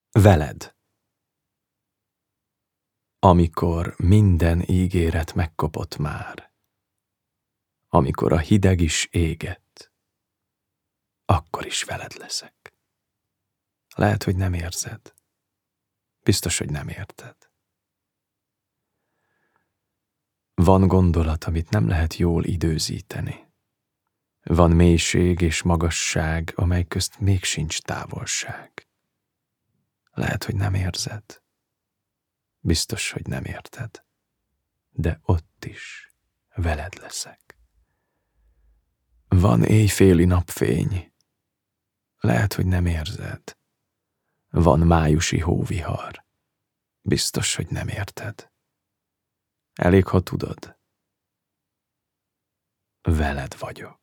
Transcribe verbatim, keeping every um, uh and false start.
Veled. Amikor minden ígéret megkopott már, amikor a hideg is égett, akkor is veled leszek. Lehet, hogy nem érzed. Biztos, hogy nem érted. Van gondolat, amit nem lehet jól időzíteni. Van mélység és magasság, amely közt még sincs távolság. Lehet, hogy nem érzed. Biztos, hogy nem érted. De ott is veled leszek. Van éjféli napfény. Lehet, hogy nem érzed. Van májusi hóvihar. Biztos, hogy nem érted. Elég, ha tudod. Veled vagyok.